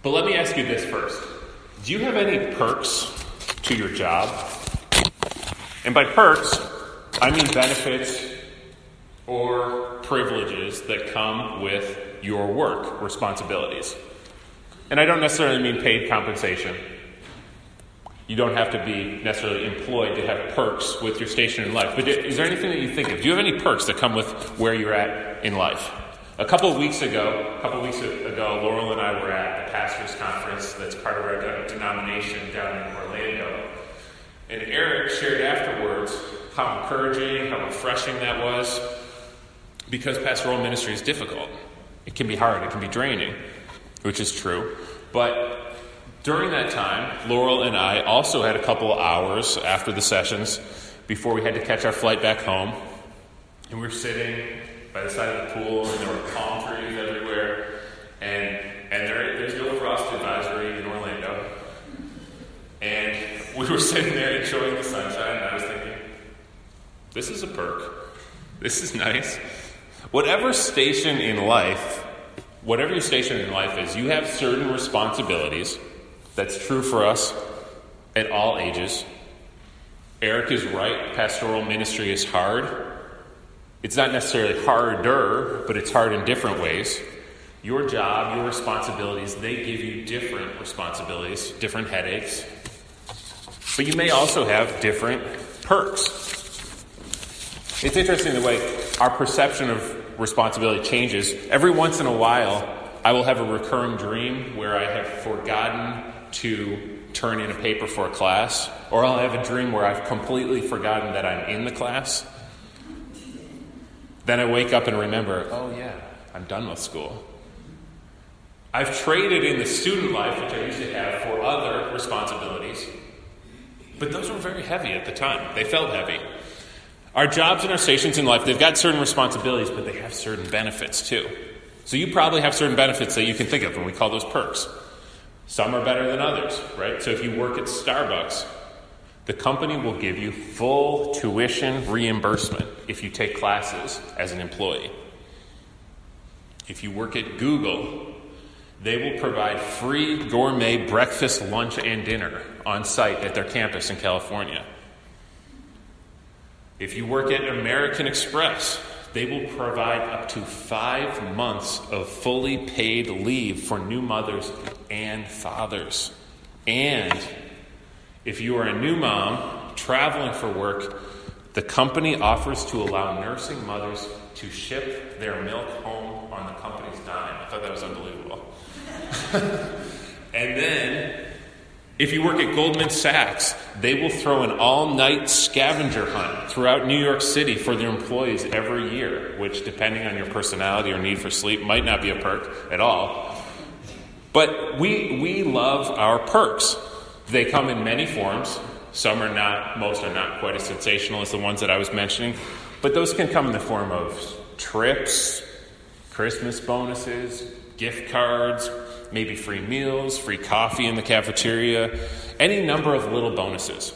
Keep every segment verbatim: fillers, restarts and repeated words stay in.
But let me ask you this first. Do you have any perks to your job? And by perks, I mean benefits or privileges that come with your work responsibilities. And I don't necessarily mean paid compensation. You don't have to be necessarily employed to have perks with your station in life. But is there anything that you think of? Do you have any perks that come with where you're at in life? A couple of weeks ago, a couple of weeks ago, Laurel and I were at the pastors' conference that's part of our denomination down in Orlando. And Eric shared afterwards how encouraging, how refreshing that was, because pastoral ministry is difficult. It can be hard, it can be draining, which is true. But during that time, Laurel and I also had a couple of hours after the sessions before we had to catch our flight back home. And we were sitting by the side of the pool, and there were palm trees everywhere. And and there, there's no frost advisory in Orlando. And we were sitting there enjoying the sunshine, and I was thinking, this is a perk. This is nice. Whatever station in life, whatever your station in life is, you have certain responsibilities. That's true for us at all ages. Eric is right. Pastoral ministry is hard. It's not necessarily harder, but it's hard in different ways. Your job, your responsibilities, they give you different responsibilities, different headaches. But you may also have different perks. It's interesting the way our perception of responsibility changes. Every once in a while, I will have a recurring dream where I have forgotten to turn in a paper for a class, or I'll have a dream where I've completely forgotten that I'm in the class. Then I wake up and remember, oh yeah, I'm done with school. I've traded in the student life, which I usually have, for other responsibilities. But those were very heavy at the time. They felt heavy. Our jobs and our stations in life, they've got certain responsibilities, but they have certain benefits too. So you probably have certain benefits that you can think of, and we call those perks. Some are better than others, right? So if you work at Starbucks, the company will give you full tuition reimbursement if you take classes as an employee. If you work at Google, they will provide free gourmet breakfast, lunch, and dinner on site at their campus in California. If you work at American Express, they will provide up to five months of fully paid leave for new mothers and fathers. And if you are a new mom traveling for work, the company offers to allow nursing mothers to ship their milk home on the company's dime. I thought that was unbelievable. And then, if you work at Goldman Sachs, they will throw an all-night scavenger hunt throughout New York City for their employees every year, which, depending on your personality or need for sleep, might not be a perk at all. But we we love our perks. They come in many forms. Some are not, most are not quite as sensational as the ones that I was mentioning. But those can come in the form of trips, Christmas bonuses, gift cards, maybe free meals, free coffee in the cafeteria, any number of little bonuses.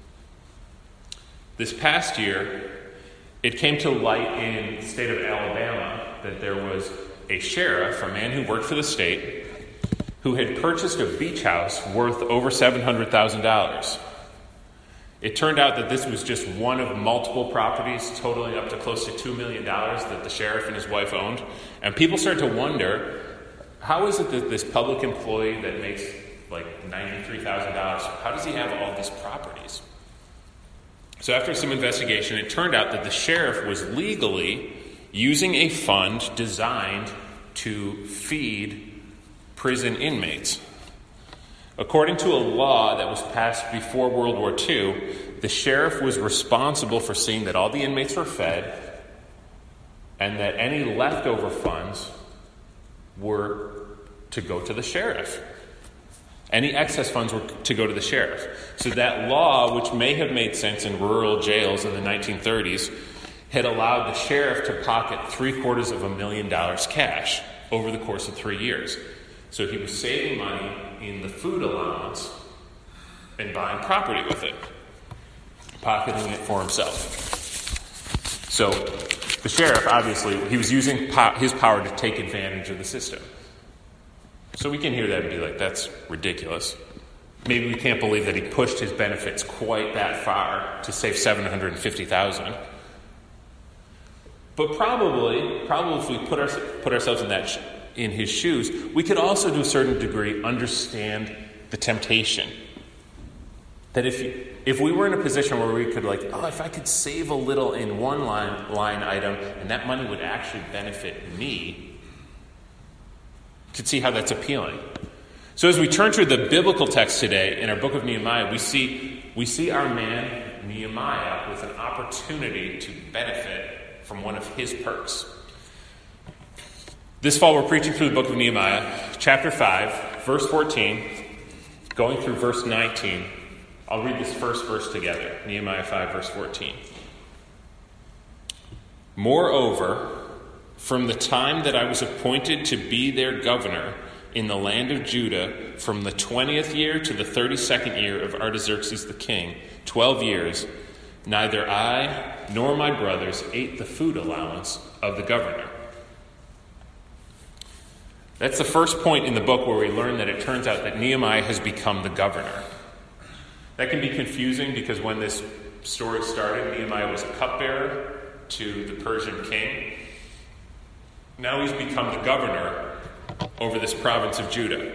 This past year, it came to light in the state of Alabama that there was a sheriff, a man who worked for the state, who had purchased a beach house worth over seven hundred thousand dollars. It turned out that this was just one of multiple properties totaling up to close to two million dollars that the sheriff and his wife owned. And people started to wonder, how is it that this public employee that makes like ninety-three thousand dollars, how does he have all these properties? So after some investigation, it turned out that the sheriff was legally using a fund designed to feed prison inmates. According to a law that was passed before World War Two, the sheriff was responsible for seeing that all the inmates were fed and that any leftover funds were to go to the sheriff. Any excess funds were to go to the sheriff. So that law, which may have made sense in rural jails in the nineteen thirties, had allowed the sheriff to pocket three quarters of a million dollars cash over the course of three years. So he was saving money in the food allowance and buying property with it, pocketing it for himself. So the sheriff, obviously, he was using po- his power to take advantage of the system. So we can hear that and be like, that's ridiculous. Maybe we can't believe that he pushed his benefits quite that far to save seven hundred fifty thousand dollars. But probably, probably if we put, our, put ourselves in that sh- in his shoes, we could also, to a certain degree, understand the temptation. That if you, if we were in a position where we could, like, oh, if I could save a little in one line line item, and that money would actually benefit me, you could see how that's appealing. So as we turn to the biblical text today in our book of Nehemiah, we see we see our man Nehemiah with an opportunity to benefit from one of his perks. This fall we're preaching through the book of Nehemiah, chapter five, verse fourteen, going through verse nineteen. I'll read this first verse together. Nehemiah five, verse fourteen. Moreover, from the time that I was appointed to be their governor in the land of Judah, from the twentieth year to the thirty-second year of Artaxerxes the king, twelve years, neither I nor my brothers ate the food allowance of the governor. That's the first point in the book where we learn that it turns out that Nehemiah has become the governor. That can be confusing because when this story started, Nehemiah was a cupbearer to the Persian king. Now he's become the governor over this province of Judah.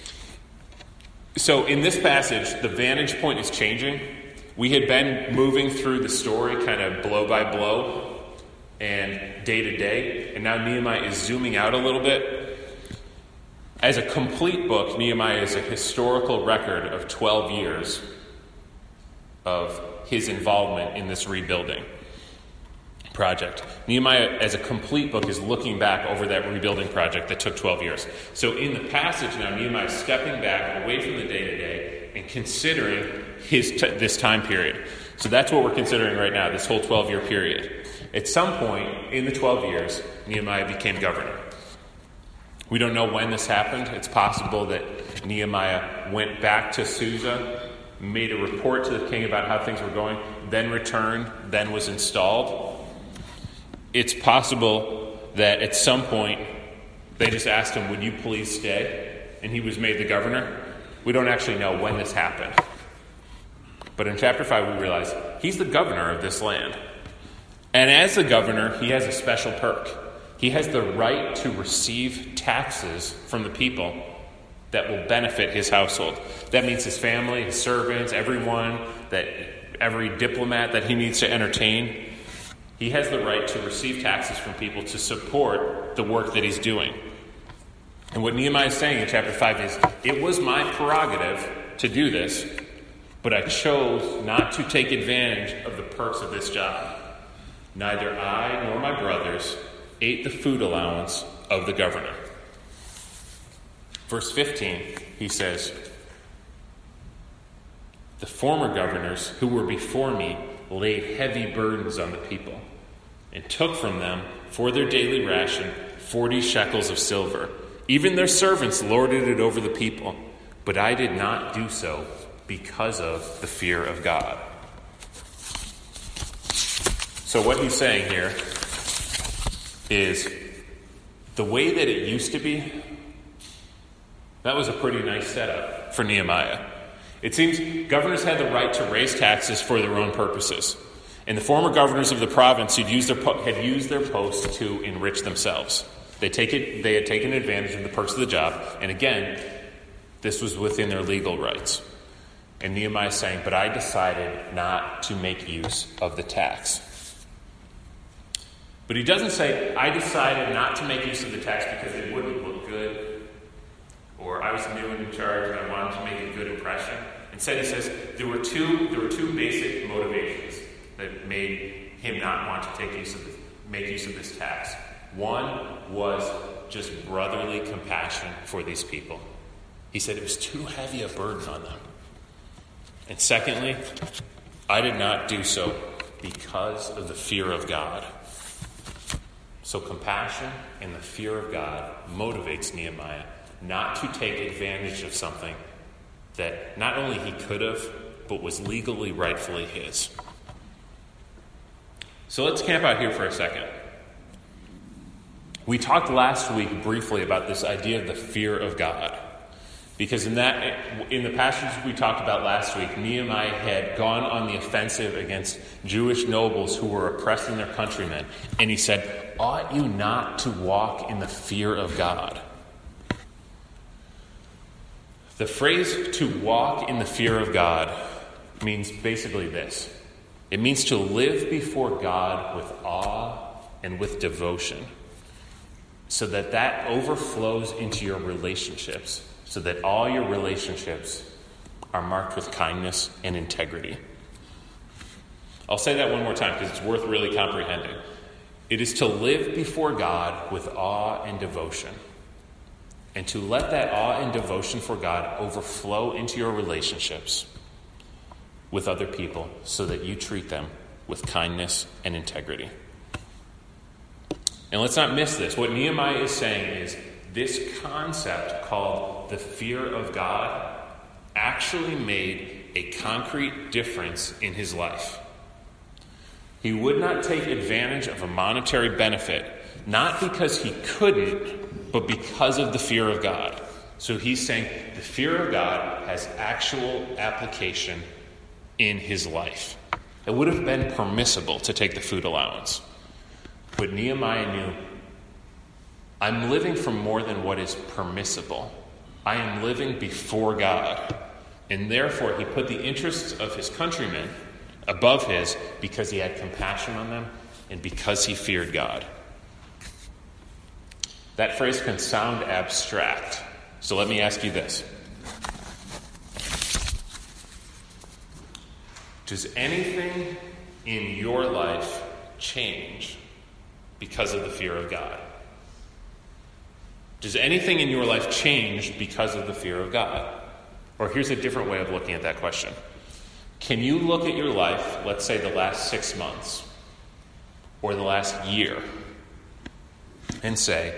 So in this passage, the vantage point is changing. We had been moving through the story kind of blow by blow and day to day, and now Nehemiah is zooming out a little bit. As a complete book, Nehemiah is a historical record of twelve years of his involvement in this rebuilding project. Nehemiah, as a complete book, is looking back over that rebuilding project that took twelve years. So in the passage now, Nehemiah is stepping back away from the day-to-day and considering his t- this time period. So that's what we're considering right now, this whole twelve-year period. At some point in the twelve years, Nehemiah became governor. We don't know when this happened. It's possible that Nehemiah went back to Susa, made a report to the king about how things were going, then returned, then was installed. It's possible that at some point they just asked him, would you please stay? And he was made the governor. We don't actually know when this happened. But in chapter five, we realize he's the governor of this land. And as the governor, he has a special perk. He has the right to receive taxes from the people that will benefit his household. That means his family, his servants, everyone, that every diplomat that he needs to entertain. He has the right to receive taxes from people to support the work that he's doing. And what Nehemiah is saying in chapter five is, it was my prerogative to do this, but I chose not to take advantage of the perks of this job. Neither I nor my brothers ate the food allowance of the governor. Verse fifteen, he says, the former governors who were before me laid heavy burdens on the people and took from them for their daily ration forty shekels of silver. Even their servants lorded it over the people, but I did not do so because of the fear of God. So what he's saying here is the way that it used to be, that was a pretty nice setup for Nehemiah. It seems governors had the right to raise taxes for their own purposes. And the former governors of the province had used their, po- had used their posts to enrich themselves. They, take it, they had taken advantage of the perks of the job. And again, this was within their legal rights. And Nehemiah is saying, but I decided not to make use of the tax. But he doesn't say, I decided not to make use of the tax because it wouldn't look good, or I was new and in charge and I wanted to make a good impression. Instead, he says there were two there were two basic motivations that made him not want to take use of this, make use of this tax. One was just brotherly compassion for these people. He said it was too heavy a burden on them. And secondly, I did not do so because of the fear of God. So compassion and the fear of God motivates Nehemiah not to take advantage of something that not only he could have, but was legally, rightfully his. So let's camp out here for a second. We talked last week briefly about this idea of the fear of God. Because in that, in the passage we talked about last week, Nehemiah had gone on the offensive against Jewish nobles who were oppressing their countrymen. And he said, ought you not to walk in the fear of God? The phrase to walk in the fear of God means basically this. It means to live before God with awe and with devotion, so that that overflows into your relationships, so that all your relationships are marked with kindness and integrity. I'll say that one more time because it's worth really comprehending. It is to live before God with awe and devotion, and to let that awe and devotion for God overflow into your relationships with other people so that you treat them with kindness and integrity. And let's not miss this. What Nehemiah is saying is this concept called the fear of God actually made a concrete difference in his life. He would not take advantage of a monetary benefit, not because he couldn't, but because of the fear of God. So he's saying the fear of God has actual application in his life. It would have been permissible to take the food allowance. But Nehemiah knew, I'm living for more than what is permissible. I am living before God. And therefore, he put the interests of his countrymen above his because he had compassion on them and because he feared God. That phrase can sound abstract. So let me ask you this. Does anything in your life change because of the fear of God? Does anything in your life change because of the fear of God? Or here's a different way of looking at that question. Can you look at your life, let's say the last six months or the last year, and say,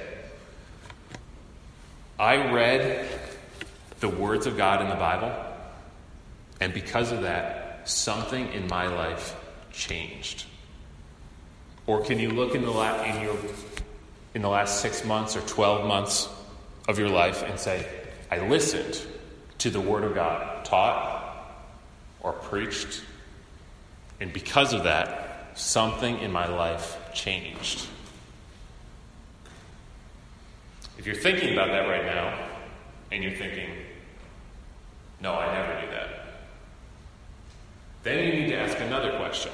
I read the words of God in the Bible, and because of that, something in my life changed? Or can you look in the la- in your in the last six months or twelve months of your life and say, I listened to the Word of God taught or preached, and because of that, something in my life changed? If you're thinking about that right now, and you're thinking, no, I never do that, then you need to ask another question.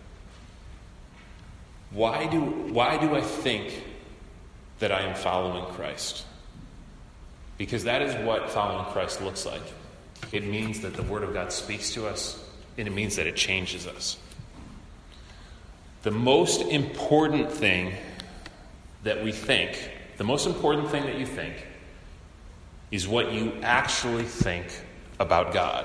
Why do, why do I think that I am following Christ? Because that is what following Christ looks like. It means that the Word of God speaks to us, and it means that it changes us. The most important thing that we think, the most important thing that you think, is what you actually think about God.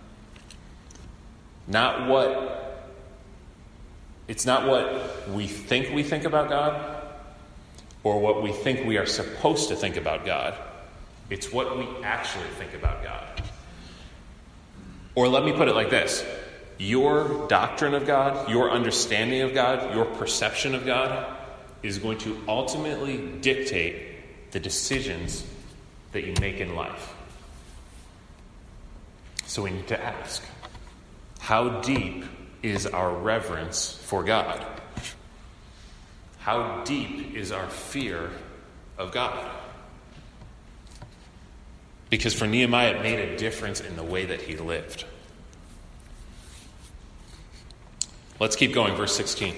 Not what, it's not what we think we think about God, or what we think we are supposed to think about God. It's what we actually think about God. Or let me put it like this. Your doctrine of God, your understanding of God, your perception of God is going to ultimately dictate the decisions that you make in life. So we need to ask, how deep is our reverence for God? How deep is our fear of God? Because for Nehemiah, it made a difference in the way that he lived. Let's keep going, verse sixteen.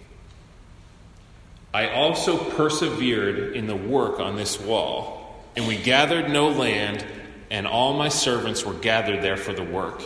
I also persevered in the work on this wall, and we gathered no land, and all my servants were gathered there for the work.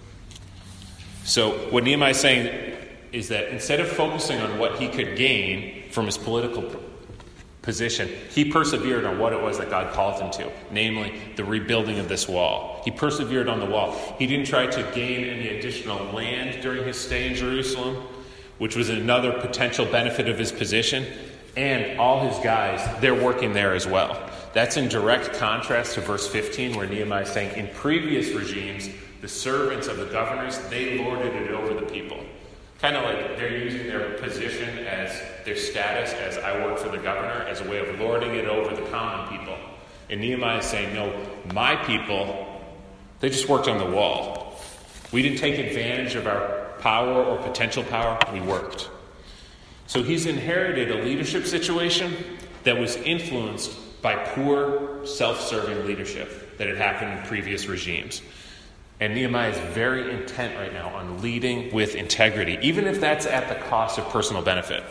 So what Nehemiah is saying is that instead of focusing on what he could gain from his political position, he persevered on what it was that God called him to, namely the rebuilding of this wall. He persevered on the wall. He didn't try to gain any additional land during his stay in Jerusalem, which was another potential benefit of his position. And all his guys, they're working there as well. That's in direct contrast to verse fifteen, where Nehemiah is saying, in previous regimes, the servants of the governors, they lorded it over the people. Kind of like they're using their position as their status as I work for the governor as a way of lording it over the common people. And Nehemiah is saying, no, my people, they just worked on the wall. We didn't take advantage of our power or potential power. We worked. So he's inherited a leadership situation that was influenced by poor, self-serving leadership that had happened in previous regimes. And Nehemiah is very intent right now on leading with integrity, even if that's at the cost of personal benefit.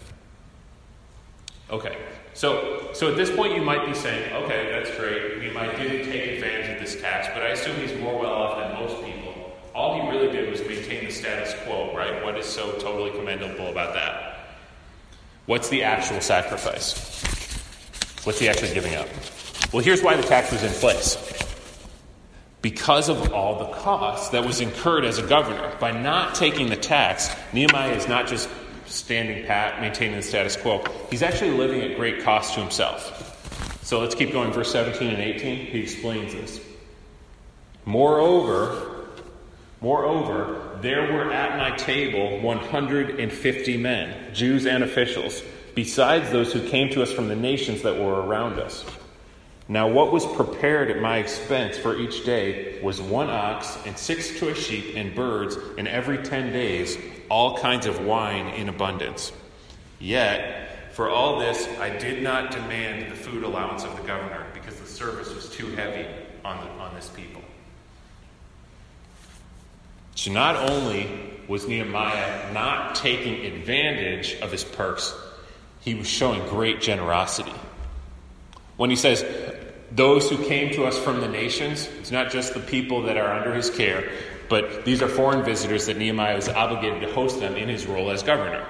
Okay, so so at this point you might be saying, okay, that's great. Nehemiah didn't take advantage of this tax, but I assume he's more well off than most people. All he really did was maintain the status quo, right? What is so totally commendable about that? What's the actual sacrifice? What's he actually giving up? Well, here's why the tax was in place. Because of all the costs that was incurred as a governor. By not taking the tax, Nehemiah is not just standing pat, maintaining the status quo. He's actually living at great cost to himself. So let's keep going. Verse seventeen and eighteen, he explains this. Moreover, moreover, there were at my table one hundred fifty men, Jews and officials, besides those who came to us from the nations that were around us. Now what was prepared at my expense for each day was one ox and six choice sheep and birds, and every ten days all kinds of wine in abundance. Yet, for all this, I did not demand the food allowance of the governor, because the service was too heavy on, the, on this people. So not only was Nehemiah not taking advantage of his perks, he was showing great generosity. When he says, those who came to us from the nations, it's not just the people that are under his care, but these are foreign visitors that Nehemiah was obligated to host them in his role as governor.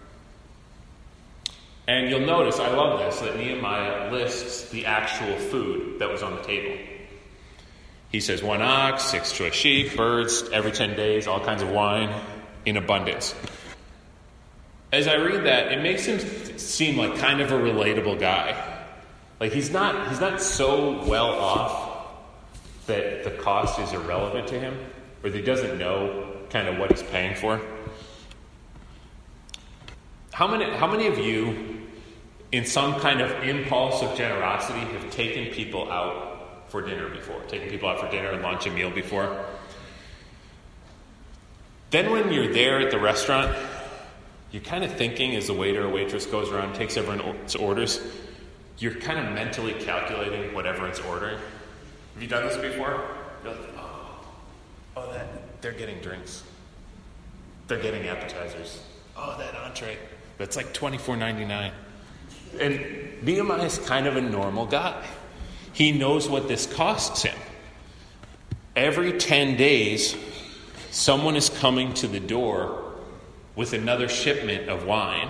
And you'll notice, I love this, that Nehemiah lists the actual food that was on the table. He says one ox, six choice sheep, birds, every ten days, all kinds of wine in abundance. As I read that, it makes him seem like kind of a relatable guy. Like he's not he's not so well off that the cost is irrelevant to him, or that he doesn't know kind of what he's paying for. How many how many of you, in some kind of impulse of generosity, have taken people out for dinner before? Taken people out for dinner, lunch, a meal before? Then when you're there at the restaurant, you're kind of thinking as the waiter or waitress goes around and takes everyone's orders, you're kind of mentally calculating whatever it's ordering. Have you done this before? You're like, oh, oh, that they're getting drinks. They're getting appetizers. Oh, that entree. That's like twenty-four ninety-nine. And Nehemiah's kind of a normal guy. He knows what this costs him. Every ten days, someone is coming to the door with another shipment of wine.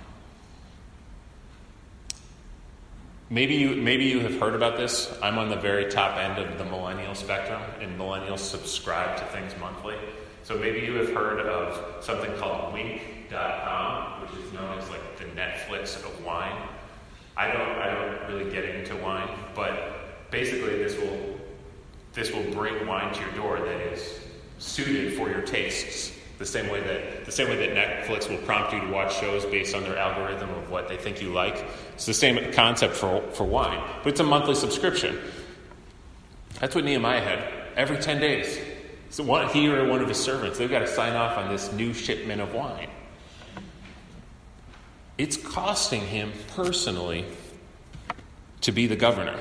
Maybe you maybe you have heard about this. I'm on the very top end of the millennial spectrum, and millennials subscribe to things monthly. So maybe you have heard of something called wink dot com, which is known as like the Netflix of wine. I don't I don't really get into wine, but basically this will this will bring wine to your door that is suited for your tastes. The same way that the same way that Netflix will prompt you to watch shows based on their algorithm of what they think you like. It's the same concept for, for wine, but it's a monthly subscription. That's what Nehemiah had every ten days. So one, he or one of his servants, they've got to sign off on this new shipment of wine. It's costing him personally to be the governor.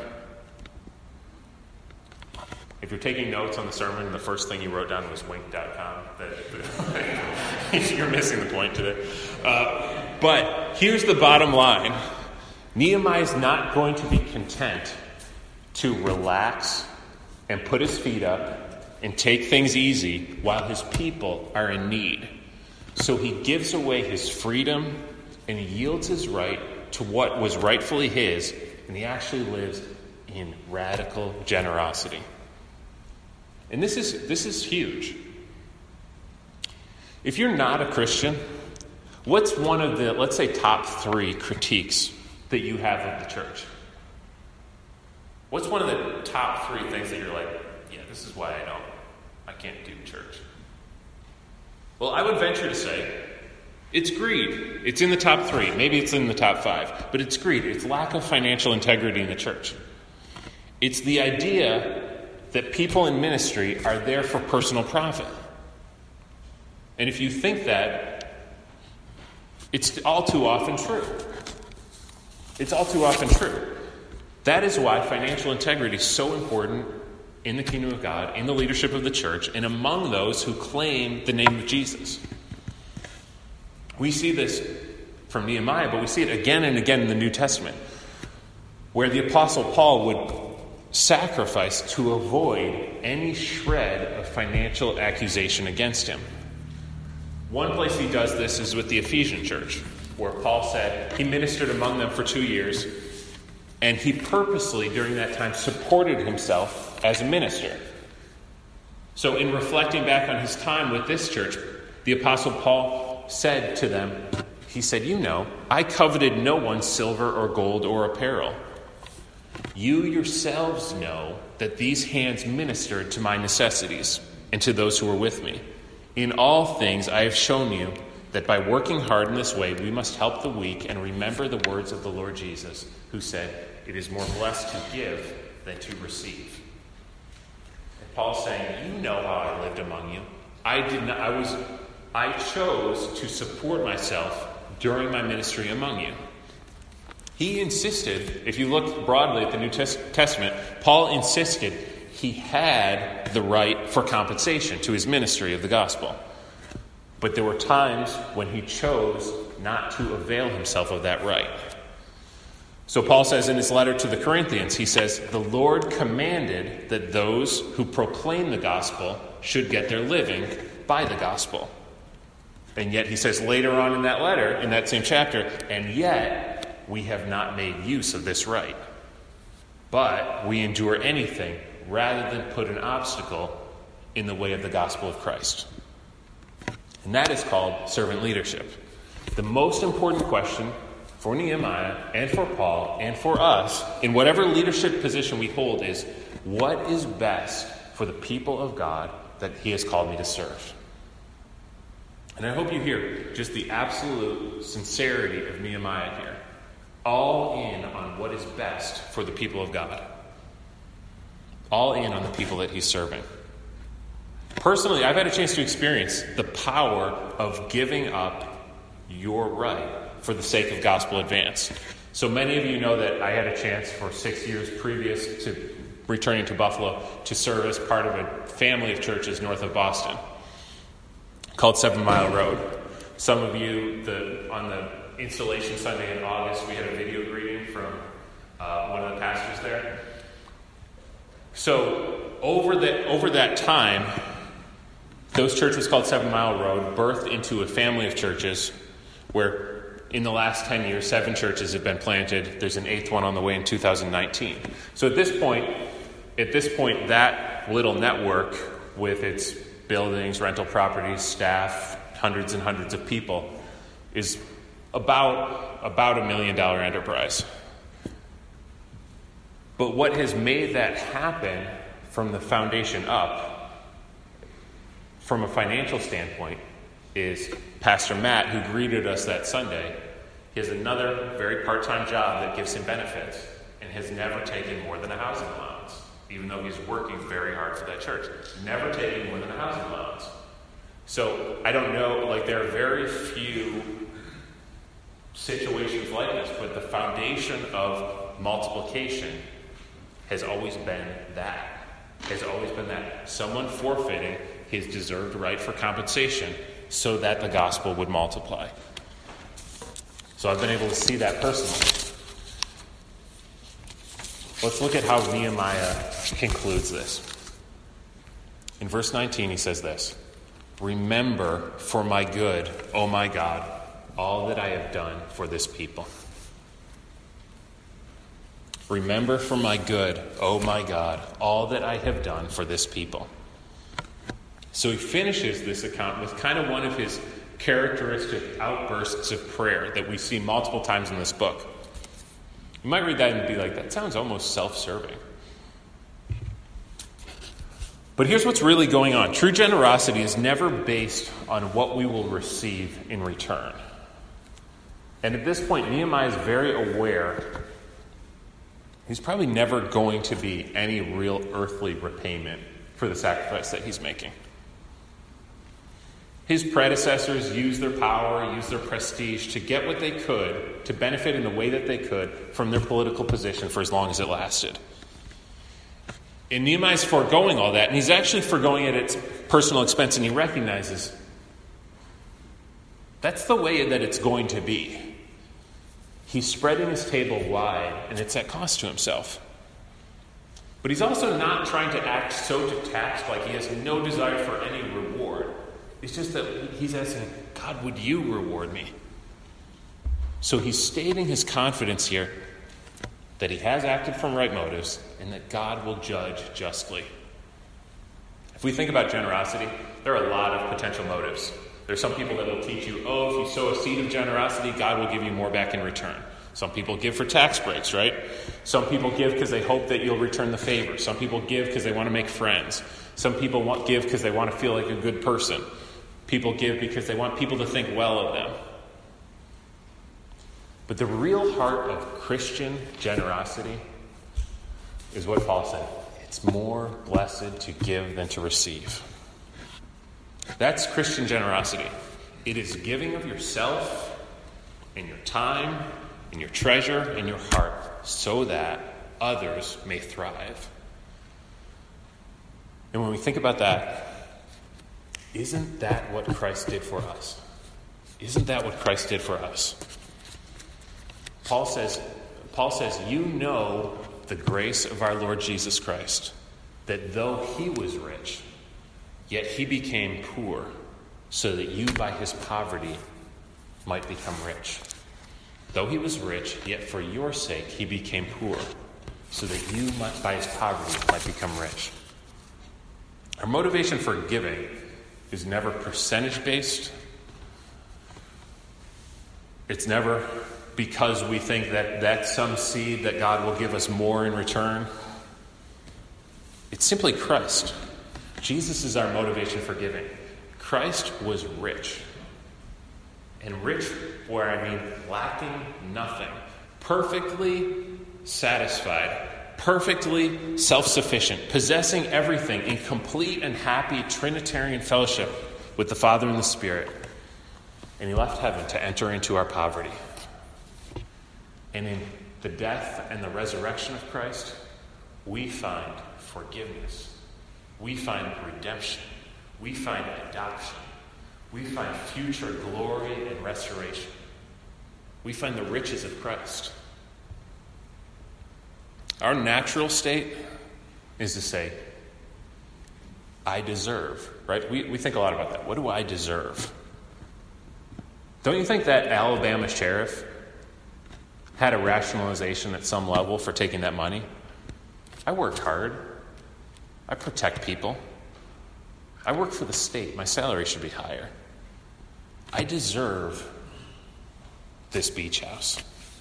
If you're taking notes on the sermon, the first thing you wrote down was wink dot com. You're missing the point today. Uh, but here's the bottom line. Nehemiah's not going to be content to relax and put his feet up and take things easy while his people are in need. So he gives away his freedom and he yields his right to what was rightfully his, and he actually lives in radical generosity. And this is this is huge. If you're not a Christian, what's one of the, let's say, top three critiques that you have of the church? What's one of the top three things that you're like, yeah, this is why I don't, I can't do church? Well, I would venture to say it's greed. It's in the top three. Maybe it's in the top five. But it's greed. It's lack of financial integrity in the church. It's the idea that people in ministry are there for personal profit. And if you think that, it's all too often true. It's all too often true. That is why financial integrity is so important in the kingdom of God, in the leadership of the church, and among those who claim the name of Jesus. We see this from Nehemiah, but we see it again and again in the New Testament, where the Apostle Paul would sacrifice to avoid any shred of financial accusation against him. One place he does this is with the Ephesian church, where Paul said he ministered among them for two years, and he purposely, during that time, supported himself as a minister. So in reflecting back on his time with this church, the Apostle Paul said to them, he said, "You know, I coveted no one's silver or gold or apparel. You yourselves know that these hands ministered to my necessities and to those who were with me. In all things I have shown you that by working hard in this way, we must help the weak and remember the words of the Lord Jesus, who said, 'It is more blessed to give than to receive.'" And Paul's saying, you know how I lived among you. I did not, I was, I chose to support myself during my ministry among you. He insisted, if you look broadly at the New Testament, Paul insisted he had the right for compensation to his ministry of the gospel. But there were times when he chose not to avail himself of that right. So Paul says in his letter to the Corinthians, he says, "The Lord commanded that those who proclaim the gospel should get their living by the gospel." And yet he says later on in that letter, in that same chapter, "And yet we have not made use of this right. But we endure anything rather than put an obstacle in the way of the gospel of Christ." And that is called servant leadership. The most important question for Nehemiah and for Paul and for us, in whatever leadership position we hold, is what is best for the people of God that he has called me to serve? And I hope you hear just the absolute sincerity of Nehemiah here. All in on what is best for the people of God. All in on the people that he's serving. Personally, I've had a chance to experience the power of giving up your right for the sake of gospel advance. So many of you know that I had a chance for six years previous to returning to Buffalo to serve as part of a family of churches north of Boston called Seven Mile Road. Some of you, the on the Installation Sunday in August, we had a video greeting from uh, one of the pastors there. So over that over that time, those churches called Seven Mile Road birthed into a family of churches where in the last ten years, seven churches have been planted. There's an eighth one on the way in two thousand nineteen. So at this point, at this point, that little network with its buildings, rental properties, staff, hundreds and hundreds of people is about, about a million dollar enterprise. But what has made that happen from the foundation up, from a financial standpoint, is Pastor Matt, who greeted us that Sunday. He has another very part-time job that gives him benefits and has never taken more than a housing allowance, even though he's working very hard for that church. Never taking more than a housing allowance. So I don't know, like there are very few situations like this, but the foundation of multiplication has always been that. Has always been that. Someone forfeiting his deserved right for compensation so that the gospel would multiply. So I've been able to see that personally. Let's look at how Nehemiah concludes this. In verse nineteen, he says this: "Remember for my good, O my God, all that I have done for this people." Remember for my good, O my God, all that I have done for this people. So he finishes this account with kind of one of his characteristic outbursts of prayer that we see multiple times in this book. You might read that and be like, that sounds almost self-serving. But here's what's really going on. True generosity is never based on what we will receive in return. And at this point, Nehemiah is very aware he's probably never going to be any real earthly repayment for the sacrifice that he's making. His predecessors used their power, used their prestige to get what they could, to benefit in the way that they could from their political position for as long as it lasted. And Nehemiah's foregoing all that, and he's actually foregoing it at personal expense, and he recognizes that's the way that it's going to be. He's spreading his table wide, and it's at cost to himself. But he's also not trying to act so detached, like he has no desire for any reward. It's just that he's asking, God, would you reward me? So he's stating his confidence here that he has acted from right motives and that God will judge justly. If we think about generosity, there are a lot of potential motives. There's some people that will teach you, oh, if you sow a seed of generosity, God will give you more back in return. Some people give for tax breaks, right? Some people give because they hope that you'll return the favor. Some people give because they want to make friends. Some people want give because they want to feel like a good person. People give because they want people to think well of them. But the real heart of Christian generosity is what Paul said. It's more blessed to give than to receive. That's Christian generosity. It is giving of yourself and your time and your treasure and your heart so that others may thrive. And when we think about that, isn't that what Christ did for us? Isn't that what Christ did for us? Paul says, Paul says, you know the grace of our Lord Jesus Christ, that though he was rich, yet he became poor, so that you by his poverty might become rich. Though he was rich, yet for your sake he became poor, so that you might, by his poverty might become rich. Our motivation for giving is never percentage-based. It's never because we think that that's some seed that God will give us more in return. It's simply Christ. Jesus is our motivation for giving. Christ was rich. And rich, where I mean lacking nothing. Perfectly satisfied. Perfectly self-sufficient. Possessing everything in complete and happy Trinitarian fellowship with the Father and the Spirit. And he left heaven to enter into our poverty. And in the death and the resurrection of Christ, we find forgiveness. We find redemption. We find adoption. We find future glory and restoration. We find the riches of Christ. Our natural state is to say, I deserve, right? We, we think a lot about that. What do I deserve? Don't you think that Alabama sheriff had a rationalization at some level for taking that money? I worked hard. I protect people. I work for the state. My salary should be higher. I deserve this beach house.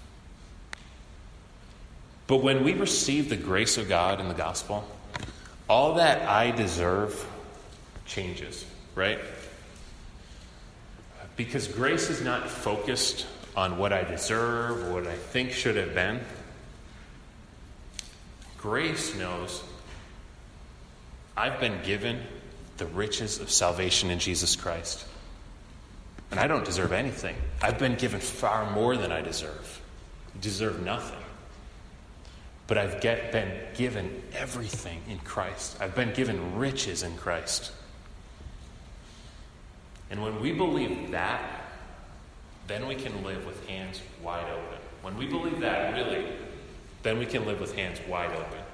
But when we receive the grace of God in the gospel, all that I deserve changes, right? Because grace is not focused on what I deserve or what I think should have been. Grace knows I've been given the riches of salvation in Jesus Christ. And I don't deserve anything. I've been given far more than I deserve. I deserve nothing. But I've get, been given everything in Christ. I've been given riches in Christ. And when we believe that, then we can live with hands wide open. When we believe that, really, then we can live with hands wide open.